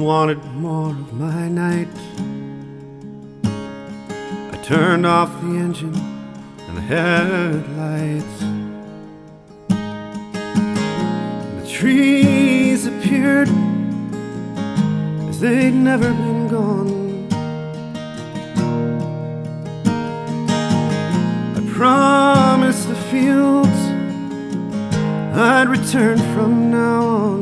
wanted more of my night. I turned off the engine and the headlights. The trees appeared as they'd never been gone. I promised the fields I'd return from now on.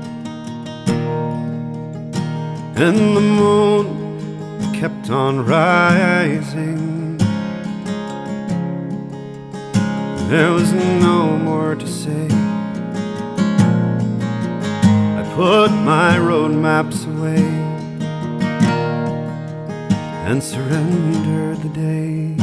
And the moon kept on rising. There was no more to say. I put my road maps away and surrendered the day.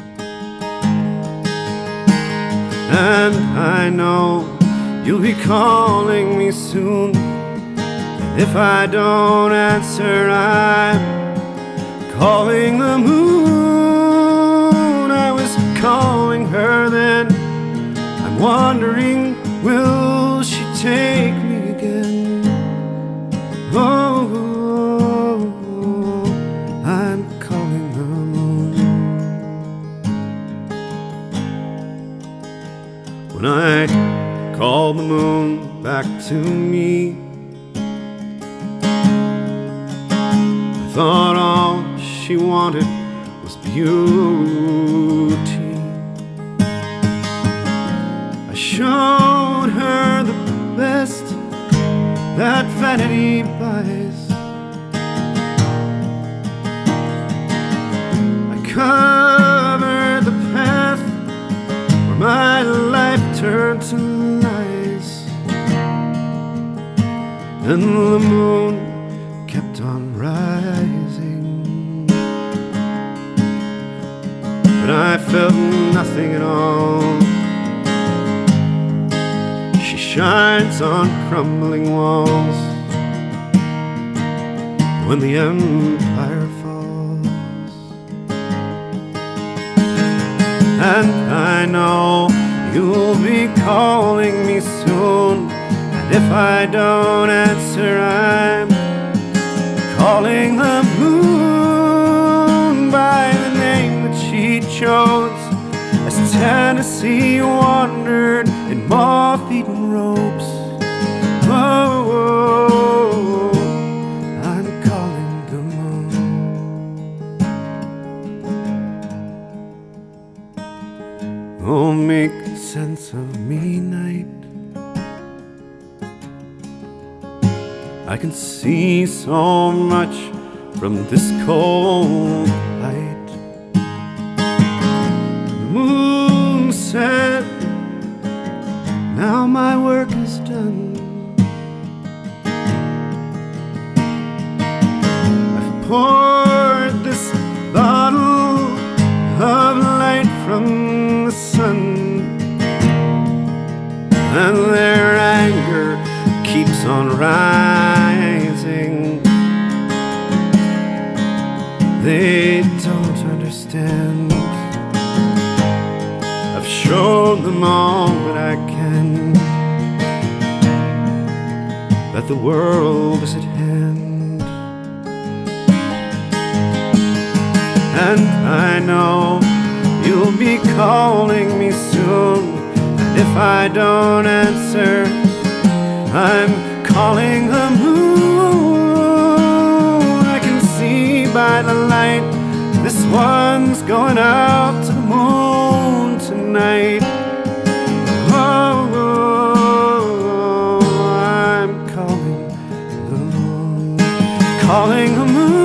And I know you'll be calling me soon. If I don't answer, I'm calling the moon. I was calling her then. I'm wondering, will she take me again? Oh, I'm calling the moon. When I called the moon back to me, I thought all she wanted was beauty. I showed her the best that vanity buys. I covered the path where my life turned to lies. And the moon kept on rising, but I felt nothing at all. She shines on crumbling walls when the empire falls. And I know you'll be calling me soon, and if I don't answer, I'm calling the moon by the name that she chose as Tennessee wandered in moth-eaten robes. Oh, I'm calling the moon. Oh, make sense of me, night. I can see so much from this cold light. The moon said, now my work is done. I've poured this bottle of light from the sun, and their anger keeps on rising. They don't understand. I've shown them all that I can, that the world is at hand. And I know you'll be calling me soon, and if I don't answer, I'm calling the moon. I can see by the light this one's going out to the moon tonight. Oh, I'm calling the moon, calling the moon.